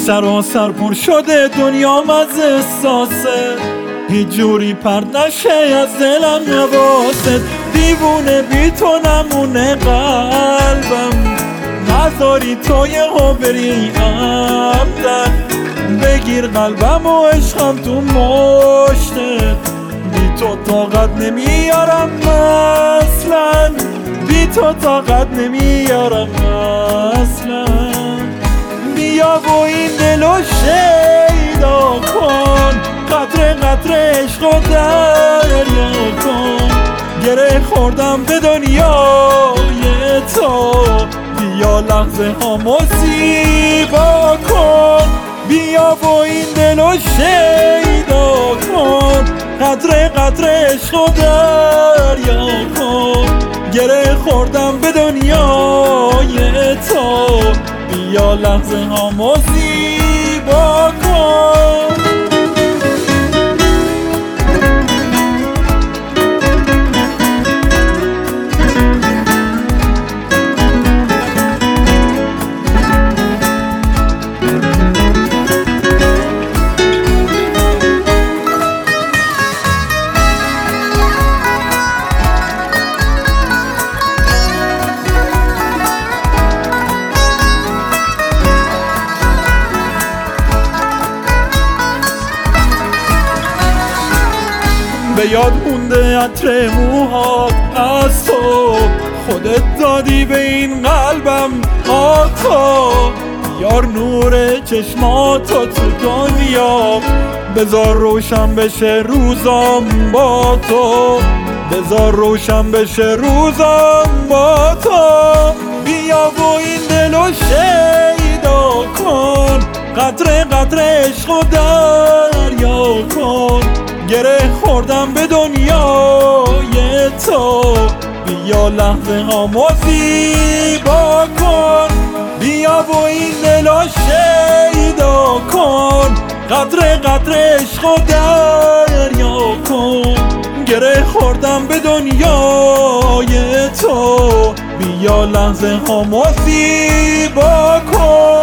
سراسر پر شده دنیام از احساسه، هیچ جوری پرد نشه از دلم نباست. دیوونه بی تو نمونه قلبم، نذاری تو یه بری عمدن. بگیر قلبم و عشقم تو مشتت، بی تو طاقت نمیارم اصلا، بی تو طاقت نمیارم اصلا. بیا و این دلو شیدا کن، قطره قطره عشقو دریا کن. گره خوردم به دنیای تو، بیا لحظه هامو زیبا کن. بیا و این دلو شیدا کن، قطره قطره عشقو دریا کن. گره خوردم به دنیای تو، بیا لحظه هامو زیبا کن. به یاد مونده عطر موهات از تو، خودت دادی به این قلبم آقا. یار نور چشماتو تو دنیا، بذار روشن بشه روزام با تو، بذار روشن بشه روزام با تو. بیا و این دلو شیدا کن، قطره قطره عشقو دریا کن. گره خوردم به دنیای تو، بیا لحظه هامو زیبا کن. بیا و این دلو شیدا کن، قطره قطره عشقو دریا کن. گره خوردم به دنیای تو، بیا لحظه هامو زیبا کن.